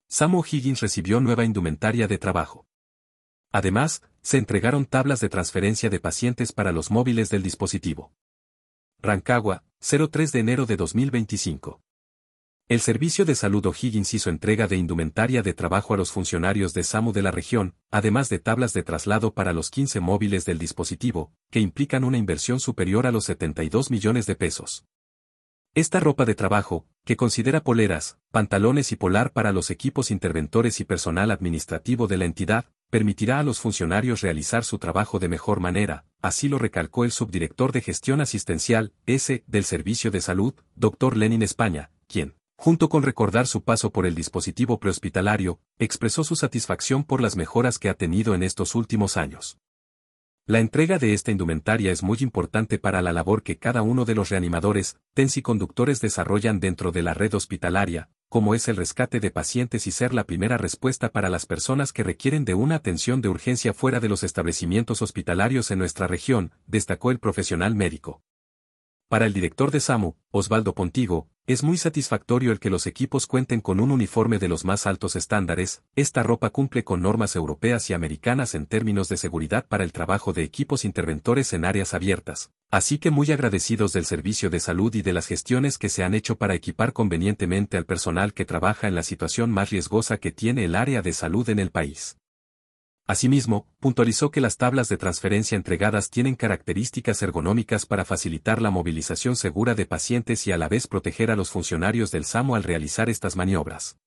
SAMU O'Higgins recibió nueva indumentaria de trabajo. Además, se entregaron tablas de transferencia de pacientes para los móviles del dispositivo. Rancagua, 03 de enero de 2025. El Servicio de Salud O'Higgins hizo entrega de indumentaria de trabajo a los funcionarios de SAMU de la región, además de tablas de traslado para los 15 móviles del dispositivo, que implican una inversión superior a los 72 millones de pesos. Esta ropa de trabajo, que considera poleras, pantalones y polar para los equipos interventores y personal administrativo de la entidad, permitirá a los funcionarios realizar su trabajo de mejor manera, así lo recalcó el subdirector de Gestión Asistencial, del Servicio de Salud, Dr. Lenin España, quien, junto con recordar su paso por el dispositivo prehospitalario, expresó su satisfacción por las mejoras que ha tenido en estos últimos años. La entrega de esta indumentaria es muy importante para la labor que cada uno de los reanimadores, TENS y conductores desarrollan dentro de la red hospitalaria, como es el rescate de pacientes y ser la primera respuesta para las personas que requieren de una atención de urgencia fuera de los establecimientos hospitalarios en nuestra región, destacó el profesional médico. Para el director de SAMU, Osvaldo Pontigo, es muy satisfactorio el que los equipos cuenten con un uniforme de los más altos estándares. Esta ropa cumple con normas europeas y americanas en términos de seguridad para el trabajo de equipos interventores en áreas abiertas, así que muy agradecidos del Servicio de Salud y de las gestiones que se han hecho para equipar convenientemente al personal que trabaja en la situación más riesgosa que tiene el área de salud en el país. Asimismo, puntualizó que las tablas de transferencia entregadas tienen características ergonómicas para facilitar la movilización segura de pacientes y a la vez proteger a los funcionarios del SAMU al realizar estas maniobras.